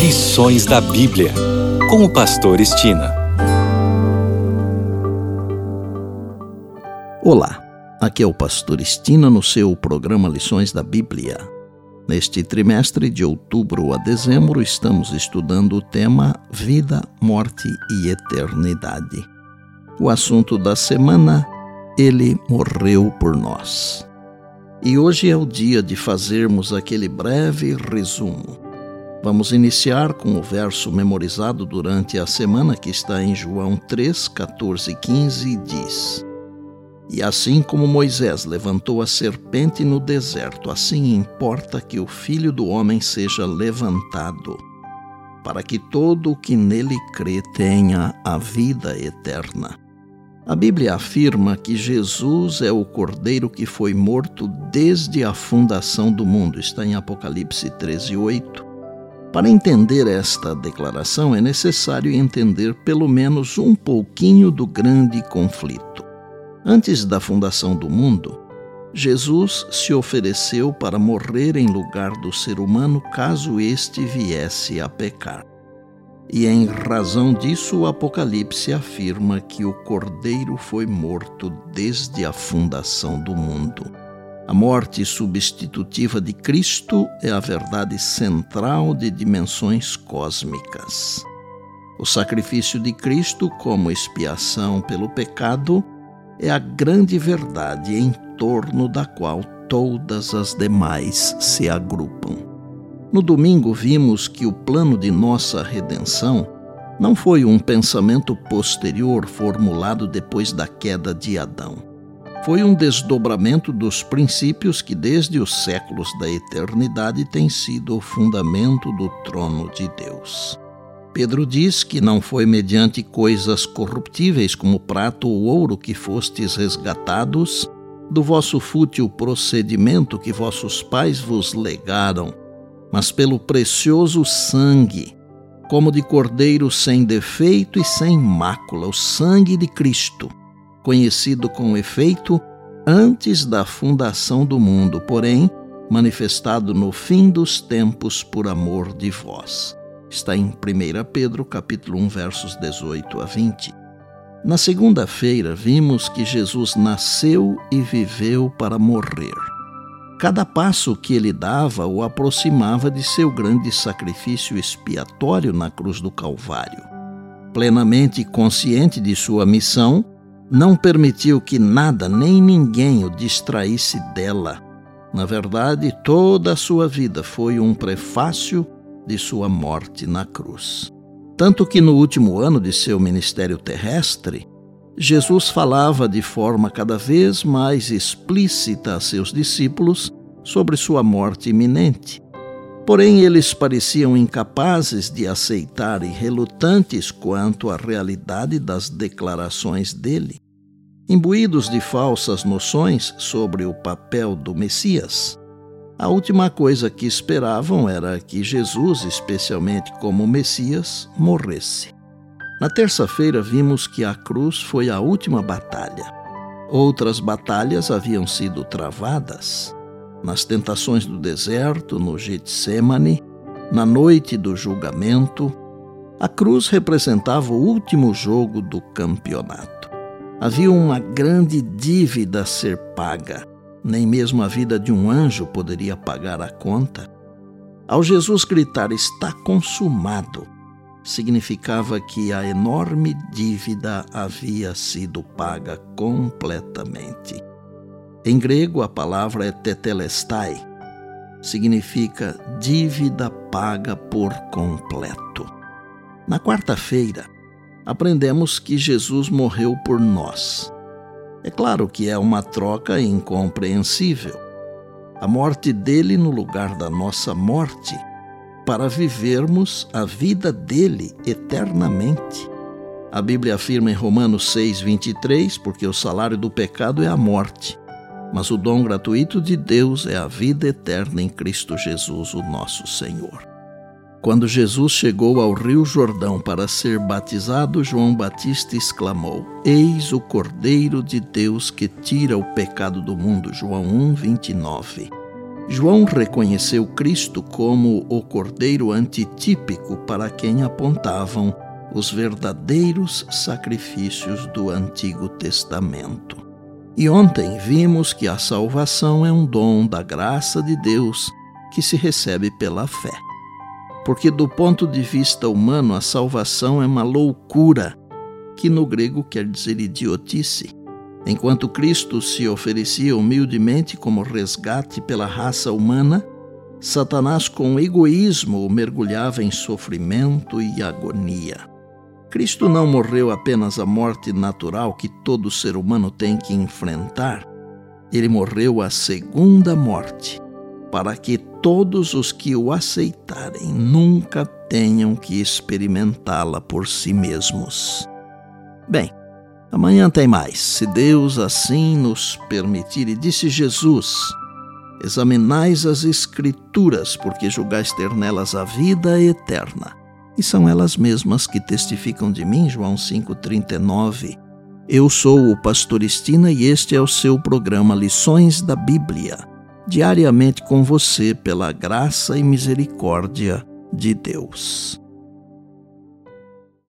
Lições da Bíblia, com o pastor Estina. Olá, aqui é o pastor Estina no seu programa Lições da Bíblia. Neste trimestre de outubro a dezembro estamos estudando o tema Vida, Morte e Eternidade. O assunto da semana, Ele morreu por nós. E hoje é o dia de fazermos aquele breve resumo. Vamos iniciar com o verso memorizado durante a semana que está em João 3, 14 e 15 e diz: E assim como Moisés levantou a serpente no deserto, assim importa que o Filho do Homem seja levantado, para que todo o que nele crê tenha a vida eterna. A Bíblia afirma que Jesus é o Cordeiro que foi morto desde a fundação do mundo. Está em Apocalipse 13, 8. Para entender esta declaração, é necessário entender pelo menos um pouquinho do grande conflito. Antes da fundação do mundo, Jesus se ofereceu para morrer em lugar do ser humano caso este viesse a pecar. E em razão disso, o Apocalipse afirma que o Cordeiro foi morto desde a fundação do mundo. A morte substitutiva de Cristo é a verdade central de dimensões cósmicas. O sacrifício de Cristo como expiação pelo pecado é a grande verdade em torno da qual todas as demais se agrupam. No domingo vimos que o plano de nossa redenção não foi um pensamento posterior formulado depois da queda de Adão. Foi um desdobramento dos princípios que desde os séculos da eternidade têm sido o fundamento do trono de Deus. Pedro diz que não foi mediante coisas corruptíveis como prata ou ouro que fostes resgatados do vosso fútil procedimento que vossos pais vos legaram, mas pelo precioso sangue, como de cordeiro sem defeito e sem mácula, o sangue de Cristo, conhecido com efeito antes da fundação do mundo, porém manifestado no fim dos tempos por amor de vós. Está em 1 Pedro, capítulo 1, versos 18 a 20. Na segunda-feira, vimos que Jesus nasceu e viveu para morrer. Cada passo que ele dava o aproximava de seu grande sacrifício expiatório na cruz do Calvário. Plenamente consciente de sua missão, não permitiu que nada nem ninguém o distraísse dela. Na verdade, toda a sua vida foi um prefácio de sua morte na cruz. Tanto que no último ano de seu ministério terrestre, Jesus falava de forma cada vez mais explícita a seus discípulos sobre sua morte iminente. Porém, eles pareciam incapazes de aceitar e relutantes quanto à realidade das declarações dele. Imbuídos de falsas noções sobre o papel do Messias, a última coisa que esperavam era que Jesus, especialmente como Messias, morresse. Na terça-feira vimos que a cruz foi a última batalha. Outras batalhas haviam sido travadas. Nas tentações do deserto, no Getsêmani, na noite do julgamento, a cruz representava o último jogo do campeonato. Havia uma grande dívida a ser paga. Nem mesmo a vida de um anjo poderia pagar a conta. Ao Jesus gritar, está consumado, significava que a enorme dívida havia sido paga completamente. Em grego, a palavra é tetelestai, significa dívida paga por completo. Na quarta-feira, aprendemos que Jesus morreu por nós. É claro que é uma troca incompreensível. A morte dele no lugar da nossa morte, para vivermos a vida dele eternamente. A Bíblia afirma em Romanos 6, 23, porque o salário do pecado é a morte, mas o dom gratuito de Deus é a vida eterna em Cristo Jesus, o nosso Senhor. Quando Jesus chegou ao Rio Jordão para ser batizado, João Batista exclamou: Eis o Cordeiro de Deus que tira o pecado do mundo. João 1, 29. João reconheceu Cristo como o cordeiro antitípico para quem apontavam os verdadeiros sacrifícios do Antigo Testamento. E ontem vimos que a salvação é um dom da graça de Deus que se recebe pela fé. Porque do ponto de vista humano, a salvação é uma loucura, que no grego quer dizer idiotice. Enquanto Cristo se oferecia humildemente como resgate pela raça humana, Satanás com egoísmo o mergulhava em sofrimento e agonia. Cristo não morreu apenas a morte natural que todo ser humano tem que enfrentar. Ele morreu a segunda morte, para que todos os que o aceitarem nunca tenham que experimentá-la por si mesmos. Bem, amanhã tem mais, se Deus assim nos permitir. E disse Jesus: examinais as Escrituras, porque julgais ter nelas a vida eterna. E são elas mesmas que testificam de mim, João 5,39. Eu sou o Pastor Estina e este é o seu programa Lições da Bíblia, diariamente com você pela graça e misericórdia de Deus.